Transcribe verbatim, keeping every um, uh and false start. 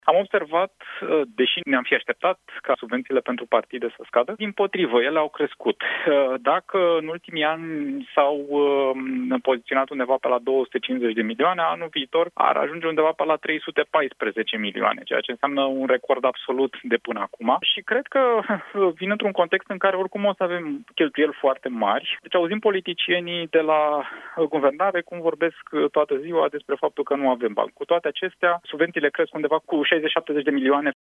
Am observat, deși ne-am fi așteptat ca subvențiile pentru partide să scadă, dimpotrivă, ele au crescut. Dacă în ultimii ani s-au poziționat undeva pe la două sute cincizeci de milioane, anul viitor ar ajunge undeva pe la trei sute paisprezece milioane, ceea ce înseamnă un record absolut de până acum. Și cred că vin într-un context în care oricum o să avem cheltuieli foarte mari. Deci auzim politicienii de la guvernare cum vorbesc toată ziua despre faptul că nu avem bani. Cu toate acestea, subvențiile cresc undeva cu șaizeci șaptezeci de milioane